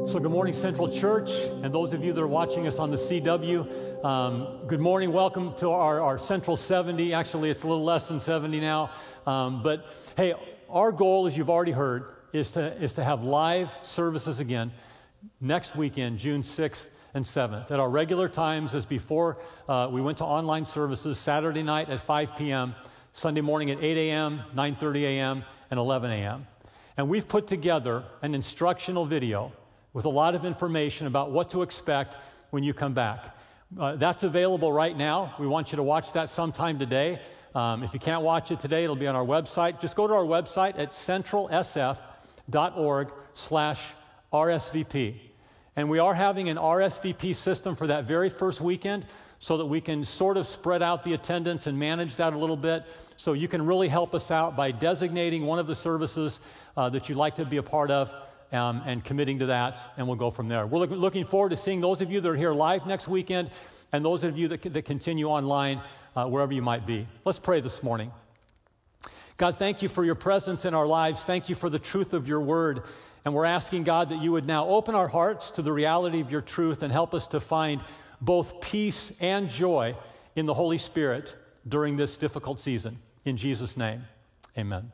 So good morning, Central Church, and those of you that are watching us on the CW, good morning. Welcome to our Central 70. Actually, it's a little less than 70 now. But hey, our goal, as you've already heard, is to have live services again next weekend, June 6th and 7th, at our regular times as before. We went to online services Saturday night at 5 p.m., Sunday morning at 8 a.m., 9:30 a.m., and 11 a.m. And we've put together an instructional video with a lot of information about what to expect when you come back. That's available right now. We want you to watch that sometime today. If you can't watch it today, it'll be on our website. Just go to our website at centralsf.org/RSVP. And we are having an RSVP system for that very first weekend so that we can sort of spread out the attendance and manage that a little bit. So you can really help us out by designating one of the services that you'd like to be a part of. And committing to that, and we'll go from there. We're looking forward to seeing those of you that are here live next weekend and those of you that continue online wherever you might be. Let's pray this morning. God, thank you for your presence in our lives. Thank you for the truth of your word. And we're asking, God, that you would now open our hearts to the reality of your truth and help us to find both peace and joy in the Holy Spirit during this difficult season. In Jesus' name, amen.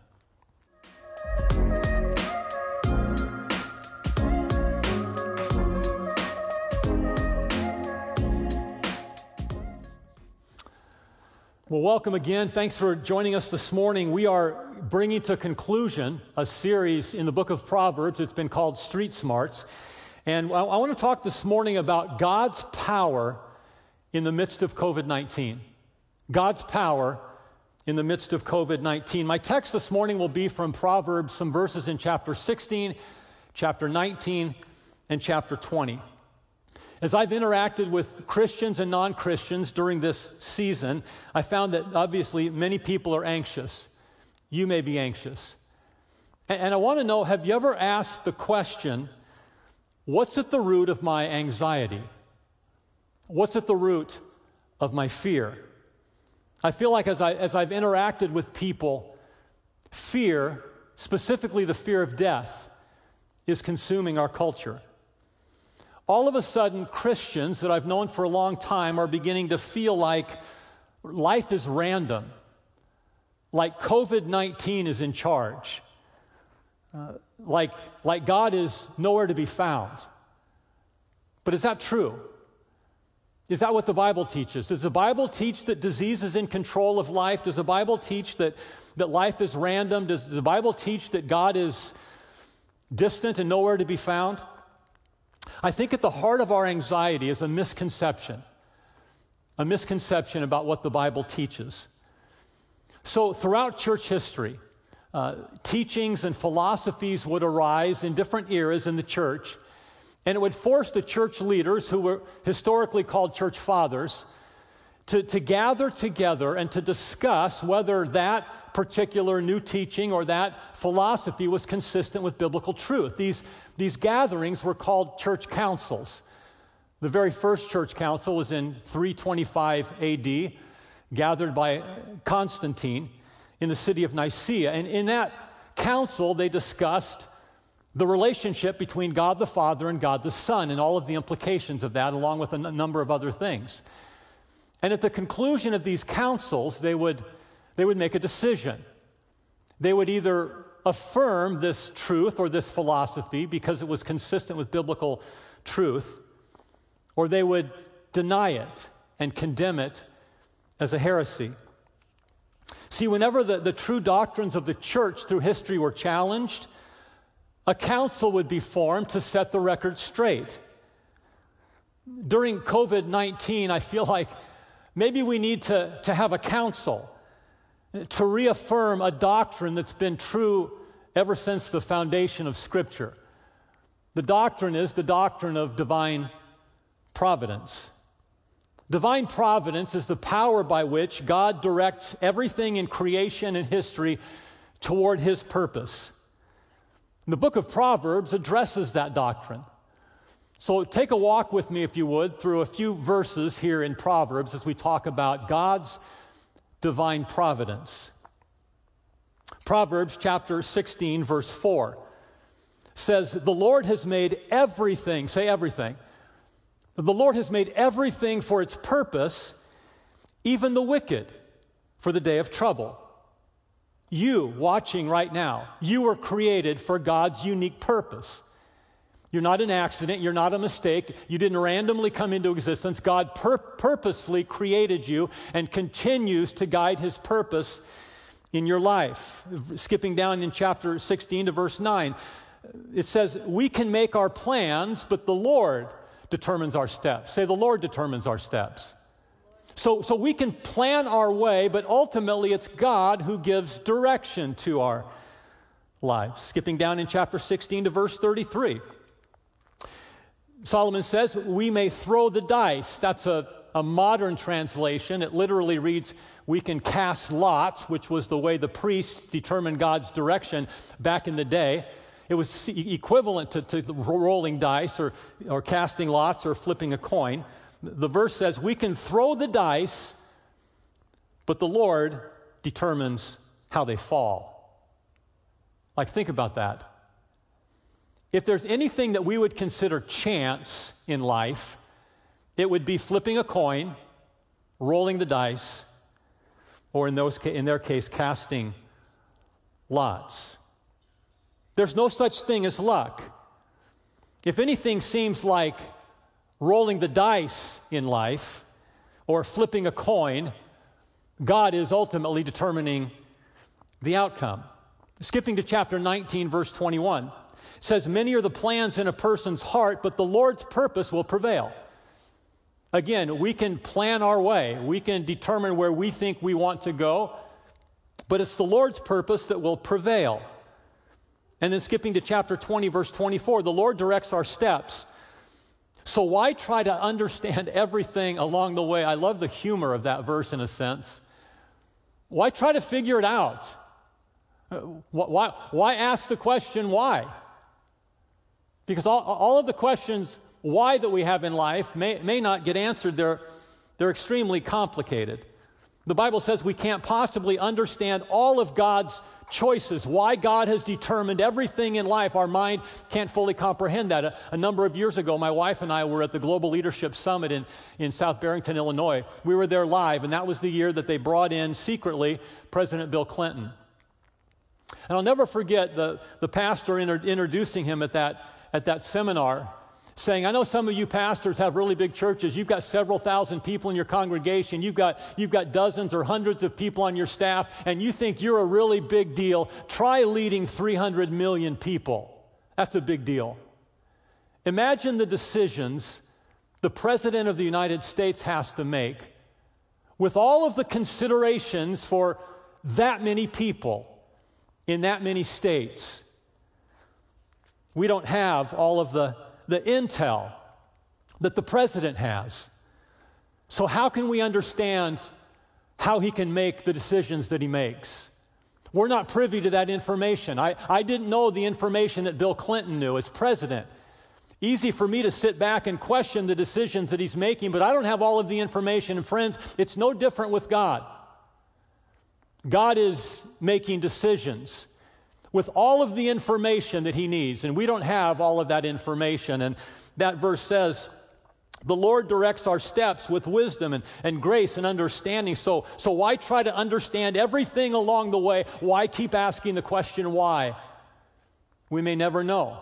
Well, welcome again. Thanks for joining us this morning. We are bringing to conclusion a series in the book of Proverbs. It's been called Street Smarts. And I want to talk this morning about God's power in the midst of COVID-19. God's power in the midst of COVID-19. My text this morning will be from Proverbs, some verses in chapter 16, chapter 19, and chapter 20. As I've interacted with Christians and non-Christians during this season, I found that obviously many people are anxious. You may be anxious. And I want to know, have you ever asked the question, what's at the root of my anxiety? What's at the root of my fear? I feel like as I've interacted with people, fear, specifically the fear of death, is consuming our culture. All of a sudden, Christians that I've known for a long time are beginning to feel like life is random, like COVID-19 is in charge, like God is nowhere to be found. But is that true? Is that what the Bible teaches? Does the Bible teach that disease is in control of life? Does the Bible teach that life is random? Does the Bible teach that God is distant and nowhere to be found? I think at the heart of our anxiety is a misconception about what the Bible teaches. So throughout church history, teachings and philosophies would arise in different eras in the church, and it would force the church leaders, who were historically called church fathers, to gather together and to discuss whether that particular new teaching or that philosophy was consistent with biblical truth. These gatherings were called church councils. The very first church council was in 325 AD, gathered by Constantine in the city of Nicaea. And in that council, they discussed the relationship between God the Father and God the Son and all of the implications of that, along with a number of other things. And at the conclusion of these councils, they would make a decision. They would either affirm this truth or this philosophy because it was consistent with biblical truth, or they would deny it and condemn it as a heresy. See, whenever the true doctrines of the church through history were challenged, a council would be formed to set the record straight. During COVID-19, I feel like maybe we need to have a council to reaffirm a doctrine that's been true ever since the foundation of Scripture. The doctrine is the doctrine of divine providence. Divine providence is the power by which God directs everything in creation and history toward His purpose. The book of Proverbs addresses that doctrine. So take a walk with me, if you would, through a few verses here in Proverbs as we talk about God's divine providence. Proverbs chapter 16, verse 4. says, the Lord has made everything, say everything. The Lord has made everything for its purpose, even the wicked for the day of trouble. You watching right now, you were created for God's unique purpose. You're not an accident. You're not a mistake. You didn't randomly come into existence. God purposefully created you and continues to guide his purpose in your life. Skipping down in chapter 16 to verse 9, it says, we can make our plans, but the Lord determines our steps. Say, the Lord determines our steps. So we can plan our way, but ultimately it's God who gives direction to our lives. Skipping down in chapter 16 to verse 33. Solomon says, we may throw the dice. That's a modern translation. It literally reads, we can cast lots, which was the way the priests determined God's direction back in the day. It was equivalent to rolling dice or casting lots or flipping a coin. The verse says, we can throw the dice, but the Lord determines how they fall. Like, think about that. If there's anything that we would consider chance in life, it would be flipping a coin, rolling the dice, or in their case, casting lots. There's no such thing as luck. If anything seems like rolling the dice in life or flipping a coin, God is ultimately determining the outcome. Skipping to chapter 19, verse 21. It says, many are the plans in a person's heart, but the Lord's purpose will prevail. Again, we can plan our way. We can determine where we think we want to go, but it's the Lord's purpose that will prevail. And then skipping to chapter 20, verse 24, the Lord directs our steps. So why try to understand everything along the way? I love the humor of that verse in a sense. Why try to figure it out? Why ask the question why? Because all of the questions why that we have in life may not get answered. They're extremely complicated. The Bible says we can't possibly understand all of God's choices, why God has determined everything in life. Our mind can't fully comprehend that. A number of years ago, my wife and I were at the Global Leadership Summit in South Barrington, Illinois. We were there live, and that was the year that they brought in secretly President Bill Clinton. And I'll never forget the pastor introducing him at that seminar, saying, I know some of you pastors have really big churches. You've got several thousand people in your congregation. You've got dozens or hundreds of people on your staff, and you think you're a really big deal. Try leading 300 million people. That's a big deal. Imagine the decisions the President of the United States has to make with all of the considerations for that many people in that many states. We don't have all of the intel that the president has. So how can we understand how he can make the decisions that he makes? We're not privy to that information. I didn't know the information that Bill Clinton knew as president. Easy for me to sit back and question the decisions that he's making, but I don't have all of the information. And friends, it's no different with God. God is making decisions with all of the information that he needs, and we don't have all of that information. And that verse says, the Lord directs our steps with wisdom and grace and understanding. So why try to understand everything along the way? Why keep asking the question why? We may never know.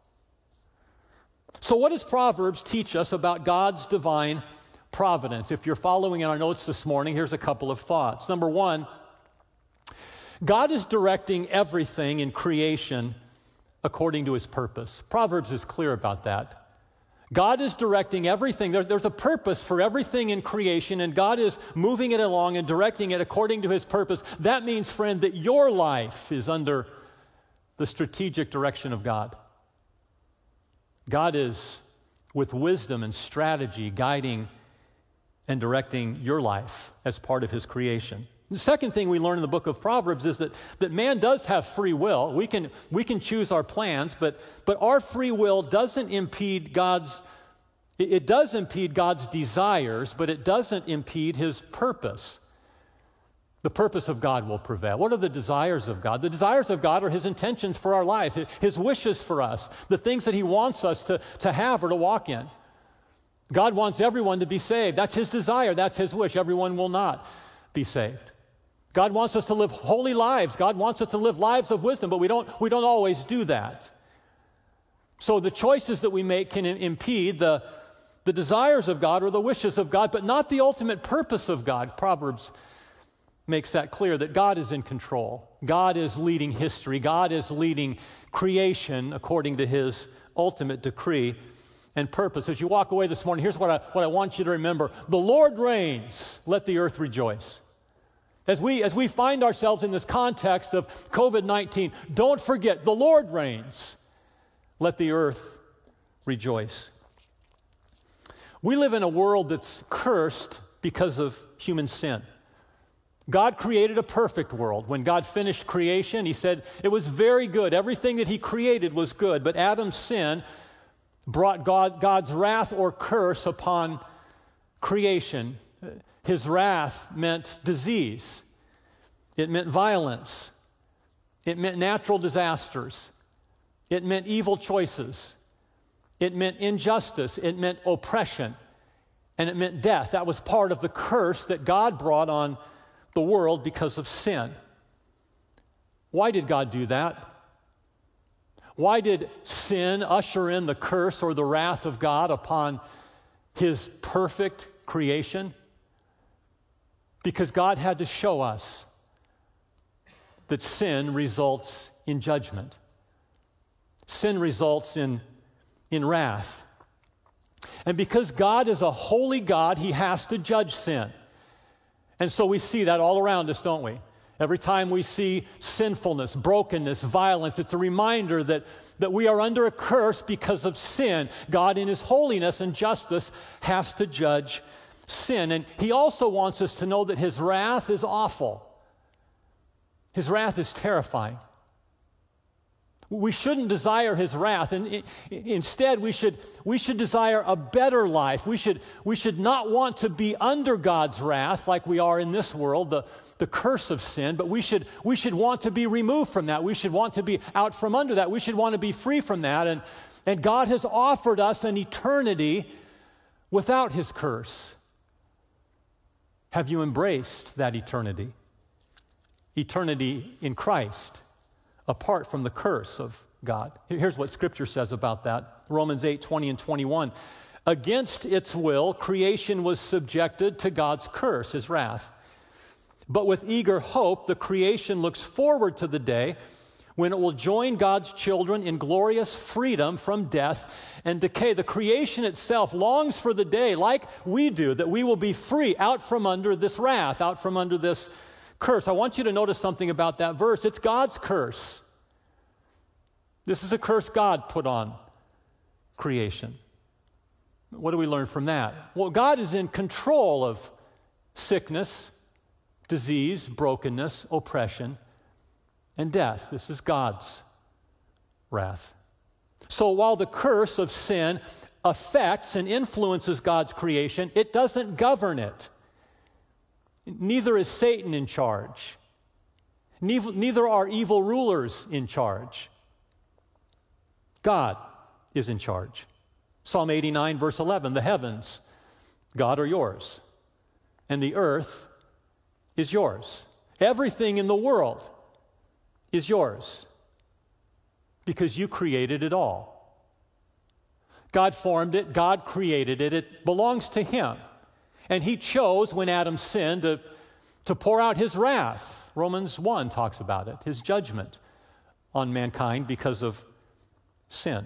So what does Proverbs teach us about God's divine providence? If you're following in our notes this morning, here's a couple of thoughts. Number one, God is directing everything in creation according to his purpose. Proverbs is clear about that. God is directing everything. There's a purpose for everything in creation, and God is moving it along and directing it according to his purpose. That means, friend, that your life is under the strategic direction of God. God is, with wisdom and strategy, guiding and directing your life as part of his creation. The second thing we learn in the book of Proverbs is that man does have free will. We can choose our plans, but our free will doesn't impede it does impede God's desires, but it doesn't impede his purpose. The purpose of God will prevail. What are the desires of God? The desires of God are His intentions for our life, His wishes for us, the things that He wants us to have or to walk in. God wants everyone to be saved. That's His desire. That's His wish. Everyone will not be saved. God wants us to live holy lives. God wants us to live lives of wisdom, but we don't always do that. So the choices that we make can impede the desires of God or the wishes of God, but not the ultimate purpose of God. Proverbs makes that clear, that God is in control. God is leading history. God is leading creation according to His ultimate decree and purpose. As you walk away this morning, here's what I want you to remember. The Lord reigns. Let the earth rejoice. As we find ourselves in this context of COVID-19, don't forget, the Lord reigns. Let the earth rejoice. We live in a world that's cursed because of human sin. God created a perfect world. When God finished creation, He said it was very good. Everything that He created was good. But Adam's sin brought God's wrath or curse upon creation. His wrath meant disease. It meant violence. It meant natural disasters. It meant evil choices. It meant injustice. It meant oppression. And it meant death. That was part of the curse that God brought on the world because of sin. Why did God do that? Why did sin usher in the curse or the wrath of God upon His perfect creation? Because God had to show us that sin results in judgment. Sin results in wrath. And because God is a holy God, He has to judge sin. And so we see that all around us, don't we? Every time we see sinfulness, brokenness, violence, it's a reminder that we are under a curse because of sin. God, in His holiness and justice, has to judge sin. And He also wants us to know that His wrath is awful. His wrath is terrifying. We shouldn't desire His wrath, and instead we should desire a better life. We should not want to be under God's wrath like we are in this world, the curse of sin, but we should want to be removed from that. We should want to be out from under that. We should want to be free from that, and God has offered us an eternity without His curse. Have you embraced that eternity? Eternity in Christ, apart from the curse of God. Here's what Scripture says about that. Romans 8:20 and 21. Against its will, creation was subjected to God's curse, His wrath. But with eager hope, the creation looks forward to the day when it will join God's children in glorious freedom from death and decay. The creation itself longs for the day, like we do, that we will be free out from under this wrath, out from under this curse. I want you to notice something about that verse. It's God's curse. This is a curse God put on creation. What do we learn from that? Well, God is in control of sickness, disease, brokenness, oppression, and death. This is God's wrath. So while the curse of sin affects and influences God's creation, it doesn't govern it. Neither is Satan in charge. Neither are evil rulers in charge. God is in charge. Psalm 89, verse 11, the heavens, God, are yours, and the earth is yours. Everything in the world is yours because you created it all. God formed it, God created it, it belongs to Him. And He chose, when Adam sinned, to pour out His wrath. Romans 1 talks about it, His judgment on mankind because of sin.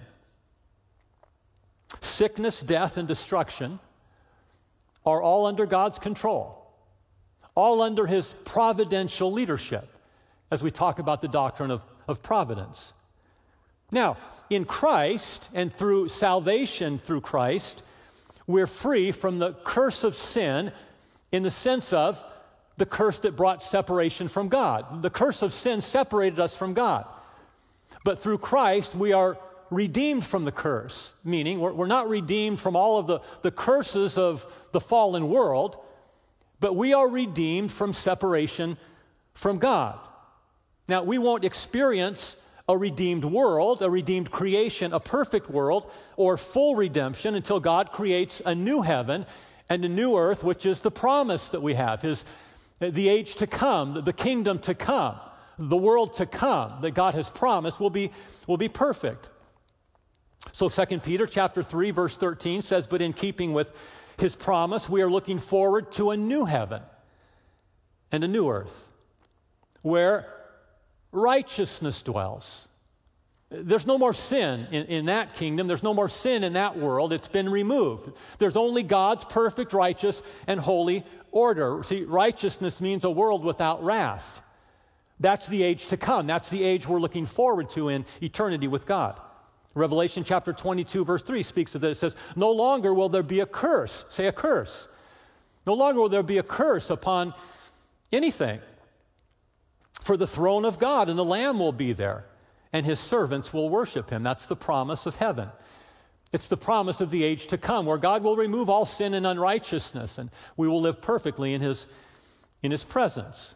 Sickness, death, and destruction are all under God's control, all under His providential leadership, as we talk about the doctrine of providence. Now, in Christ and through salvation through Christ, we're free from the curse of sin in the sense of the curse that brought separation from God. The curse of sin separated us from God. But through Christ, we are redeemed from the curse, meaning we're not redeemed from all of the curses of the fallen world, but we are redeemed from separation from God. Now, we won't experience a redeemed world, a redeemed creation, a perfect world, or full redemption until God creates a new heaven and a new earth, which is the promise that we have, the age to come, the kingdom to come, the world to come that God has promised will be perfect. So 2 Peter chapter 3, verse 13 says, but in keeping with his promise, we are looking forward to a new heaven and a new earth where righteousness dwells. There's no more sin in that kingdom. There's no more sin in that world. It's been removed. There's only God's perfect, righteous, and holy order. See, righteousness means a world without wrath. That's the age to come. That's the age we're looking forward to in eternity with God. Revelation chapter 22, verse 3 speaks of that. It says, no longer will there be a curse. Say a curse. No longer will there be a curse upon anything. For the throne of God and the Lamb will be there, and his servants will worship him. That's the promise of heaven. It's the promise of the age to come, where God will remove all sin and unrighteousness, and we will live perfectly in his presence.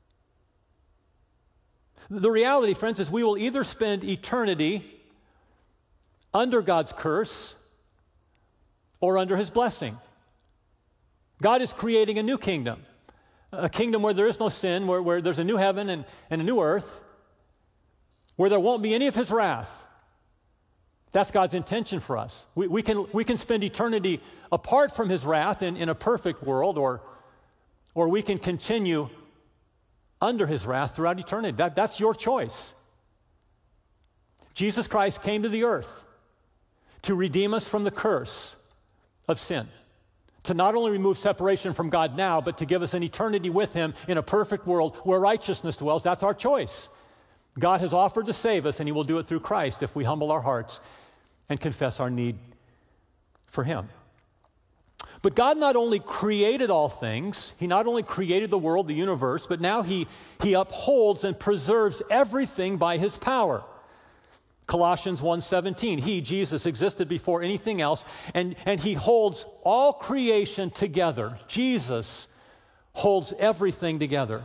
The reality, friends, is we will either spend eternity under God's curse or under his blessing. God is creating a new kingdom. A kingdom where there is no sin, where there's a new heaven and a new earth, where there won't be any of his wrath. That's God's intention for us. We can spend eternity apart from his wrath in a perfect world, or we can continue under his wrath throughout eternity. That's your choice. Jesus Christ came to the earth to redeem us from the curse of sin, to not only remove separation from God now, but to give us an eternity with him in a perfect world where righteousness dwells. That's our choice. God has offered to save us, and he will do it through Christ if we humble our hearts and confess our need for him. But God not only created all things, he not only created the world, the universe, but now he upholds and preserves everything by his power. Colossians 1:17, he, Jesus, existed before anything else, and he holds all creation together. Jesus holds everything together.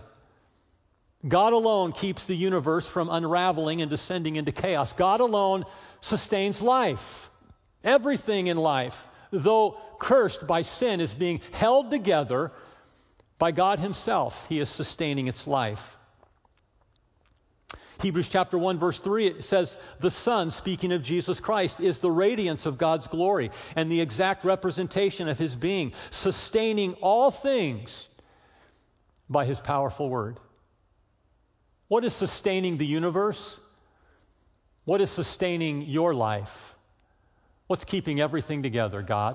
God alone keeps the universe from unraveling and descending into chaos. God alone sustains life. Everything in life, though cursed by sin, is being held together by God himself. He is sustaining its life. Hebrews chapter 1, verse 3, it says, the Son, speaking of Jesus Christ, is the radiance of God's glory and the exact representation of his being, sustaining all things by his powerful word. What is sustaining the universe? What is sustaining your life? What's keeping everything together? God.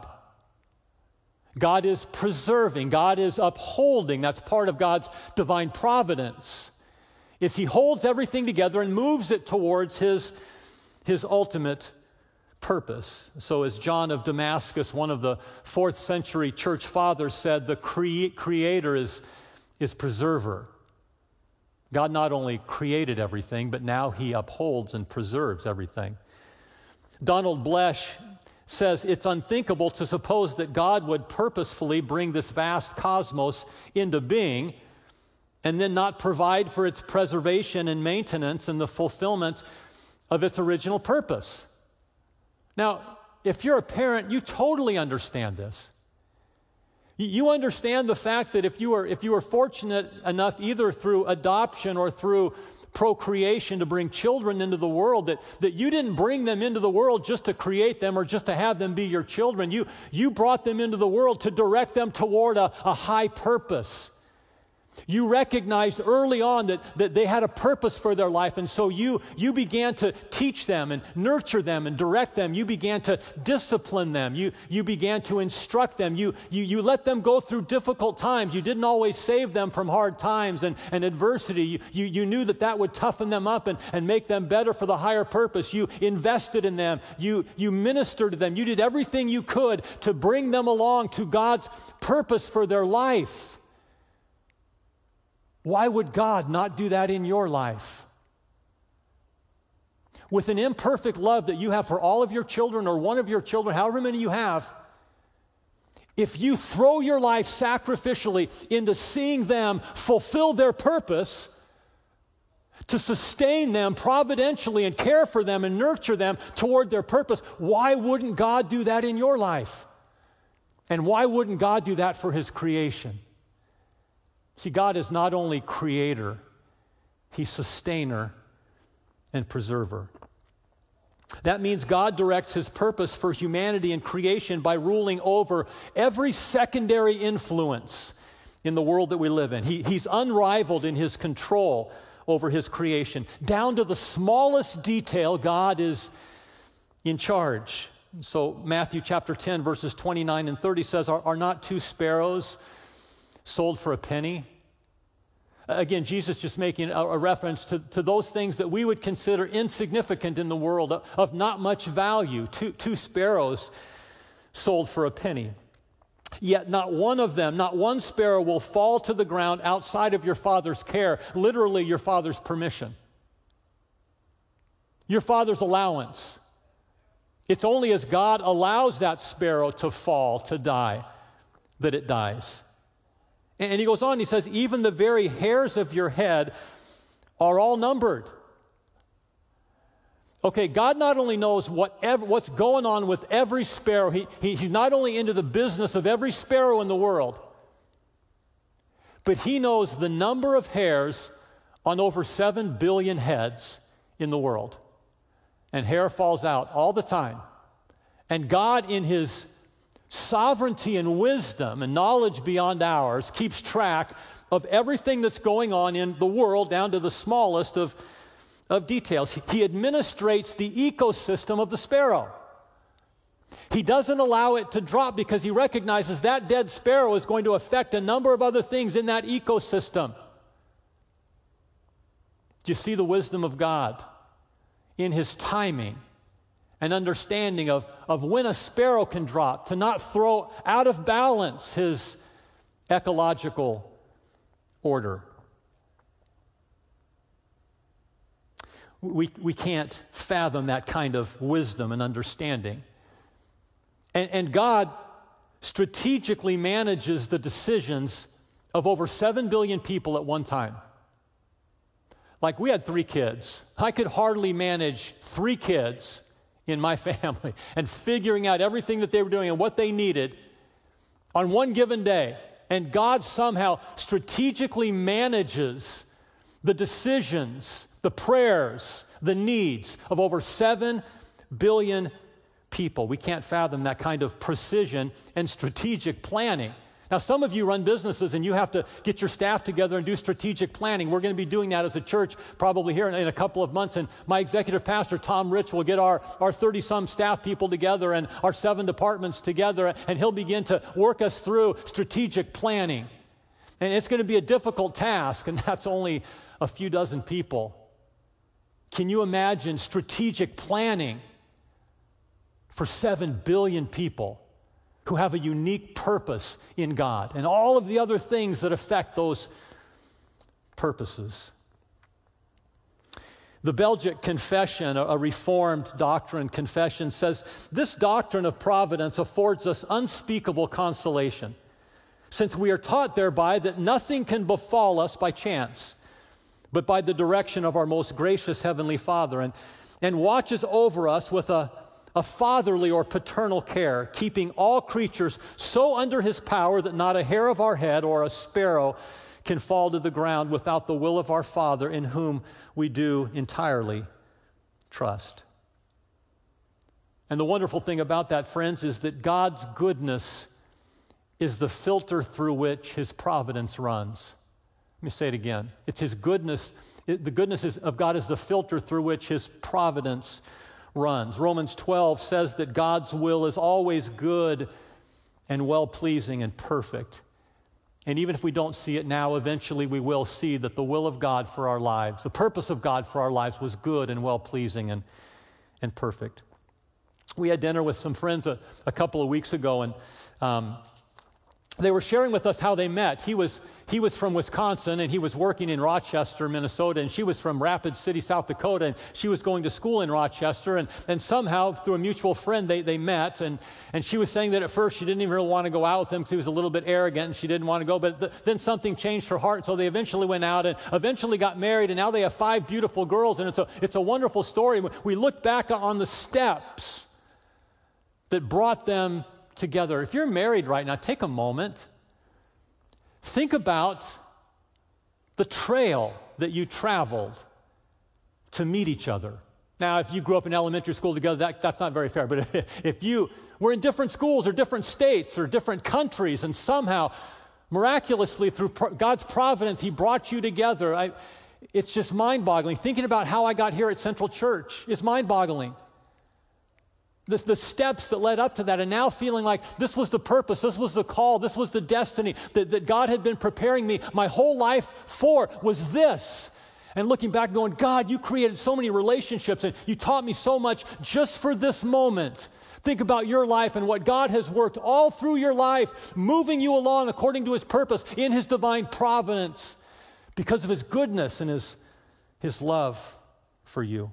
God is preserving. God is upholding. That's part of God's divine providence. Is he holds everything together and moves it towards his ultimate purpose. So as John of Damascus, one of the 4th century church fathers, said, the creator is preserver. God not only created everything, but now he upholds and preserves everything. Donald Blesh says it's unthinkable to suppose that God would purposefully bring this vast cosmos into being and then not provide for its preservation and maintenance and the fulfillment of its original purpose. Now, if you're a parent, you totally understand this. You understand the fact that if you were fortunate enough, either through adoption or through procreation, to bring children into the world, that you didn't bring them into the world just to create them or just to have them be your children. You brought them into the world to direct them toward a high purpose. You recognized early on that they had a purpose for their life, and so you began to teach them and nurture them and direct them. You began to discipline them. You began to instruct them. You let them go through difficult times. You didn't always save them from hard times and adversity. You knew that would toughen them up and make them better for the higher purpose. You invested in them. You ministered to them. You did everything you could to bring them along to God's purpose for their life. Why would God not do that in your life? With an imperfect love that you have for all of your children or one of your children, however many you have, if you throw your life sacrificially into seeing them fulfill their purpose, to sustain them providentially and care for them and nurture them toward their purpose, why wouldn't God do that in your life? And why wouldn't God do that for His creation? See, God is not only creator, He's sustainer and preserver. That means God directs His purpose for humanity and creation by ruling over every secondary influence in the world that we live in. He's unrivaled in His control over His creation. Down to the smallest detail, God is in charge. So Matthew chapter 10, verses 29 and 30 says, Are not 2 sparrows sold for a penny? Again, Jesus just making a reference to those things that we would consider insignificant in the world, of not much value. Two sparrows sold for a penny. Yet not one of them, not one sparrow will fall to the ground outside of your Father's care, literally your Father's permission, your Father's allowance. It's only as God allows that sparrow to fall, to die, that it dies. And He goes on, He says, even the very hairs of your head are all numbered. Okay, God not only knows what's going on with every sparrow, He's not only into the business of every sparrow in the world, but He knows the number of hairs on over 7 billion heads in the world. And hair falls out all the time. And God, in His sovereignty and wisdom and knowledge beyond ours, keeps track of everything that's going on in the world down to the smallest of details. He administrates the ecosystem of the sparrow. He doesn't allow it to drop because He recognizes that dead sparrow is going to affect a number of other things in that ecosystem. Do you see the wisdom of God in His timing and understanding of when a sparrow can drop, to not throw out of balance His ecological order? We can't fathom that kind of wisdom and understanding. And God strategically manages the decisions of over 7 billion people at one time. Like, we had 3 kids. I could hardly manage 3 kids in my family and figuring out everything that they were doing and what they needed on one given day. And God somehow strategically manages the decisions, the prayers, the needs of over 7 billion people. We can't fathom that kind of precision and strategic planning. Now, some of you run businesses and you have to get your staff together and do strategic planning. We're going to be doing that as a church probably here in a couple of months. And my executive pastor, Tom Rich, will get our 30-some staff people together and our 7 departments together, and he'll begin to work us through strategic planning. And it's going to be a difficult task, and that's only a few dozen people. Can you imagine strategic planning for 7 billion people who have a unique purpose in God and all of the other things that affect those purposes? The Belgic Confession, a Reformed doctrine confession, says, this doctrine of providence affords us unspeakable consolation, since we are taught thereby that nothing can befall us by chance, but by the direction of our most gracious Heavenly Father, and watches over us with a fatherly or paternal care, keeping all creatures so under His power that not a hair of our head or a sparrow can fall to the ground without the will of our Father, in whom we do entirely trust. And the wonderful thing about that, friends, is that God's goodness is the filter through which His providence runs. Let me say it again. It's His goodness. The goodness of God is the filter through which His providence runs. Romans 12 says that God's will is always good and well-pleasing and perfect. And even if we don't see it now, eventually we will see that the will of God for our lives, the purpose of God for our lives, was good and well-pleasing and perfect. We had dinner with some friends a couple of weeks ago, and they were sharing with us how they met. He was from Wisconsin, and he was working in Rochester, Minnesota, and she was from Rapid City, South Dakota, and she was going to school in Rochester, and somehow, through a mutual friend, they met, and she was saying that at first she didn't even really want to go out with him because he was a little bit arrogant, and she didn't want to go, but then something changed her heart, so they eventually went out and eventually got married, and now they have 5 beautiful girls, and it's a wonderful story. We look back on the steps that brought them together. If you're married right now, take a moment. Think about the trail that you traveled to meet each other. Now, if you grew up in elementary school together, that's not very fair. But if you were in different schools or different states or different countries, and somehow, miraculously, through God's providence, He brought you together, it's just mind-boggling. Thinking about how I got here at Central Church is mind-boggling. The steps that led up to that, and now feeling like this was the purpose, this was the call, this was the destiny that God had been preparing me my whole life for, was this. And looking back going, God, you created so many relationships and you taught me so much just for this moment. Think about your life and what God has worked all through your life, moving you along according to His purpose in His divine providence because of His goodness and His love for you.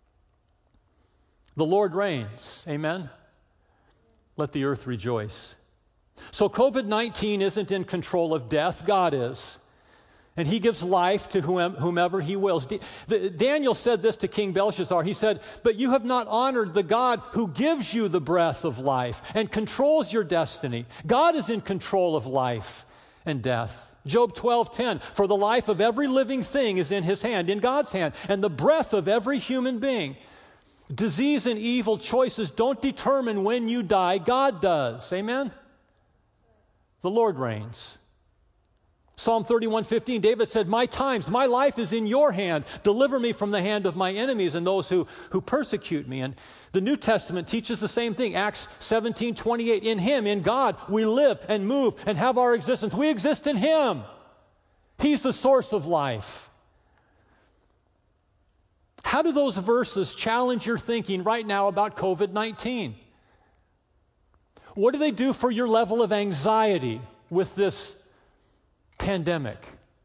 The Lord reigns, amen? Let the earth rejoice. So COVID-19 isn't in control of death, God is. And He gives life to whomever He wills. Daniel said this to King Belshazzar. He said, but you have not honored the God who gives you the breath of life and controls your destiny. God is in control of life and death. Job 12:10, for the life of every living thing is in His hand, in God's hand, and the breath of every human being. Disease and evil choices don't determine when you die. God does. Amen? The Lord reigns. Psalm 31:15, David said, my life is in your hand. Deliver me from the hand of my enemies and those who persecute me. And the New Testament teaches the same thing. Acts 17:28, in Him, in God, we live and move and have our existence. We exist in Him. He's the source of life. How do those verses challenge your thinking right now about COVID-19? What do they do for your level of anxiety with this pandemic?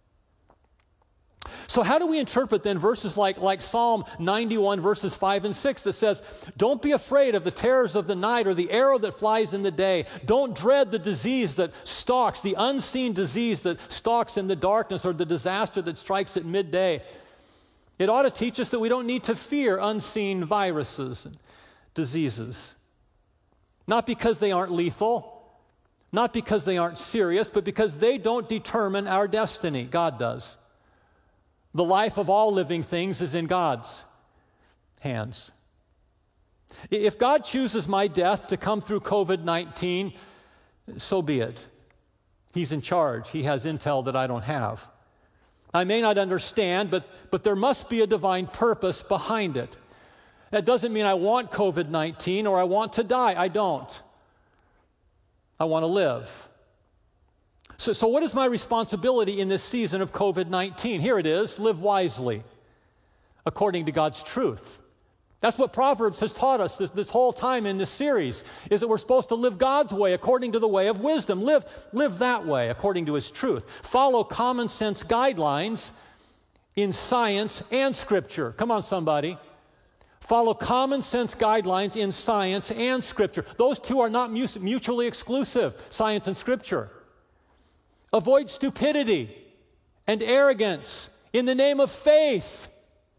So how do we interpret then verses like Psalm 91 verses 5 and 6 that says, don't be afraid of the terrors of the night or the arrow that flies in the day. Don't dread the disease that stalks, the unseen disease that stalks in the darkness or the disaster that strikes at midday. It ought to teach us that we don't need to fear unseen viruses and diseases. Not because they aren't lethal, not because they aren't serious, but because they don't determine our destiny. God does. The life of all living things is in God's hands. If God chooses my death to come through COVID-19, so be it. He's in charge. He has intel that I don't have. I may not understand, but there must be a divine purpose behind it. That doesn't mean I want COVID-19 or I want to die. I don't. I want to live. So what is my responsibility in this season of COVID-19? Here it is, live wisely, according to God's truth. That's what Proverbs has taught us this whole time in this series, is that we're supposed to live God's way according to the way of wisdom. Live that way according to His truth. Follow common sense guidelines in science and Scripture. Come on, somebody. Follow common sense guidelines in science and Scripture. Those two are not mutually exclusive, science and Scripture. Avoid stupidity and arrogance in the name of faith.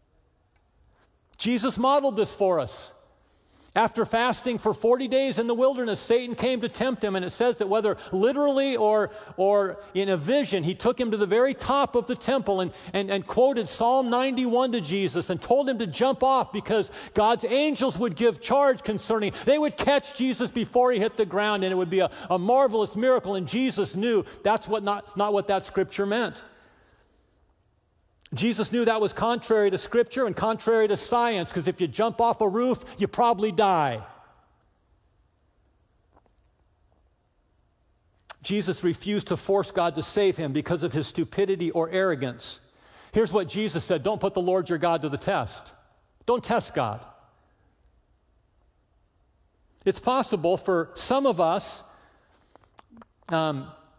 Jesus modeled this for us. After fasting for 40 days in the wilderness, Satan came to tempt him, and it says that whether literally or in a vision, he took him to the very top of the temple and quoted Psalm 91 to Jesus and told him to jump off because God's angels would give charge concerning. They would catch Jesus before he hit the ground, and it would be a marvelous miracle, and Jesus knew that's not what that scripture meant. Jesus knew that was contrary to Scripture and contrary to science, because if you jump off a roof, you probably die. Jesus refused to force God to save him because of his stupidity or arrogance. Here's what Jesus said: don't put the Lord your God to the test. Don't test God. It's possible for some of us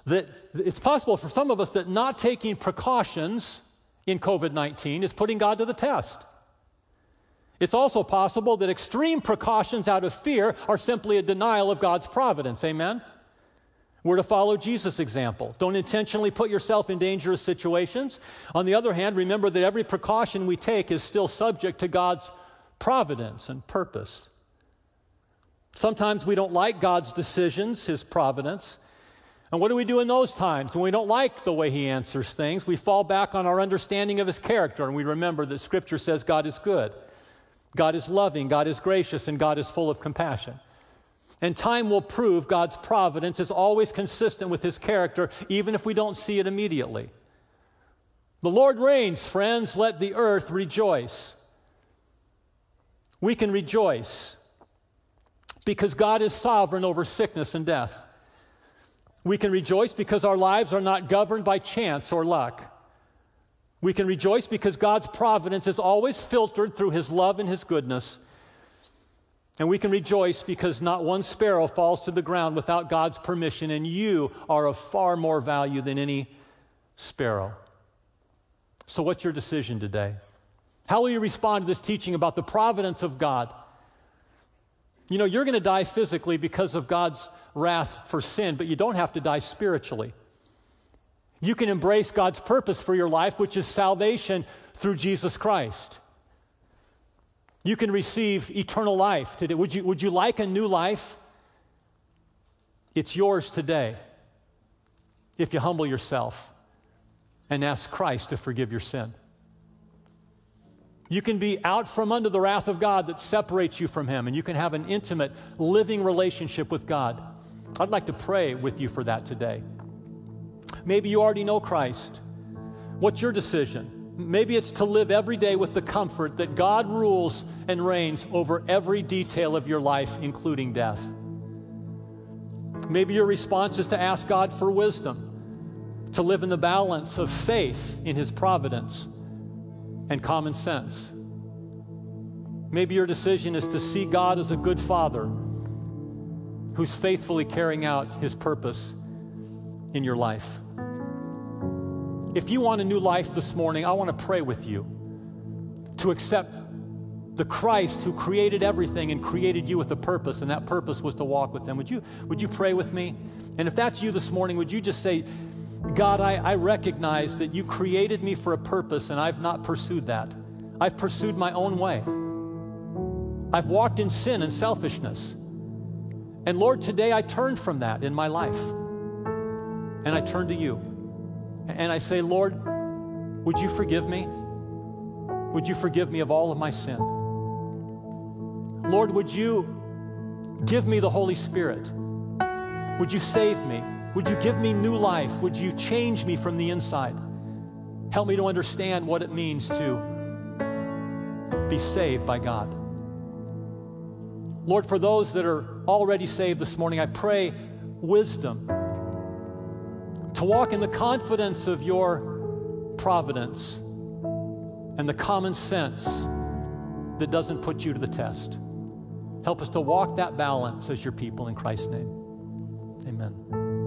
that it's possible for some of us that not taking precautions in COVID-19 is putting God to the test. It's also possible that extreme precautions out of fear are simply a denial of God's providence. Amen? We're to follow Jesus' example. Don't intentionally put yourself in dangerous situations. On the other hand, remember that every precaution we take is still subject to God's providence and purpose. Sometimes we don't like God's decisions, His providence. And what do we do in those times? When we don't like the way He answers things, we fall back on our understanding of His character, and we remember that Scripture says God is good, God is loving, God is gracious, and God is full of compassion. And time will prove God's providence is always consistent with His character, even if we don't see it immediately. The Lord reigns, friends, let the earth rejoice. We can rejoice because God is sovereign over sickness and death. We can rejoice because our lives are not governed by chance or luck. We can rejoice because God's providence is always filtered through His love and His goodness. And we can rejoice because not one sparrow falls to the ground without God's permission, and you are of far more value than any sparrow. So what's your decision today? How will you respond to this teaching about the providence of God? You know, you're going to die physically because of God's wrath for sin, but you don't have to die spiritually. You can embrace God's purpose for your life, which is salvation through Jesus Christ. You can receive eternal life today. Would you like a new life? It's yours today if you humble yourself and ask Christ to forgive your sin. You can be out from under the wrath of God that separates you from Him, and you can have an intimate, living relationship with God. I'd like to pray with you for that today. Maybe you already know Christ. What's your decision? Maybe it's to live every day with the comfort that God rules and reigns over every detail of your life, including death. Maybe your response is to ask God for wisdom, to live in the balance of faith in His providence and common sense. Maybe your decision is to see God as a good Father who's faithfully carrying out His purpose in your life. If you want a new life this morning, I want to pray with you to accept the Christ who created everything and created you with a purpose, and that purpose was to walk with Him. Would you pray with me? And if that's you this morning, would you just say, God, I recognize that you created me for a purpose, and I've not pursued that. I've pursued my own way. I've walked in sin and selfishness. And Lord, today I turn from that in my life. And I turn to you. And I say, Lord, would you forgive me? Would you forgive me of all of my sin? Lord, would you give me the Holy Spirit? Would you save me? Would you give me new life? Would you change me from the inside? Help me to understand what it means to be saved by God. Lord, for those that are already saved this morning, I pray wisdom to walk in the confidence of your providence and the common sense that doesn't put you to the test. Help us to walk that balance as your people in Christ's name. Amen.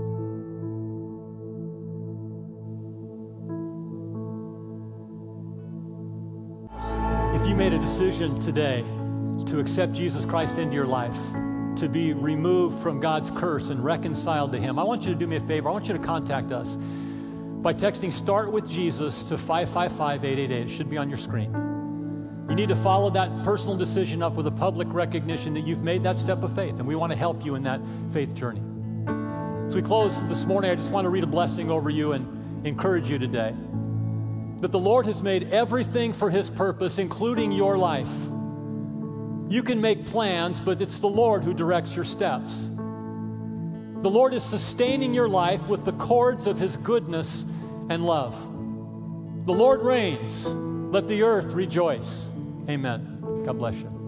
If you made a decision today to accept Jesus Christ into your life, to be removed from God's curse and reconciled to Him, I want you to do me a favor. I want you to contact us by texting START with Jesus to 555-888. It should be on your screen. You need to follow that personal decision up with a public recognition that you've made that step of faith, and we want to help you in that faith journey. As we close this morning, I just want to read a blessing over you and encourage you today that the Lord has made everything for His purpose, including your life. You can make plans, but it's the Lord who directs your steps. The Lord is sustaining your life with the cords of His goodness and love. The Lord reigns. Let the earth rejoice. Amen. God bless you.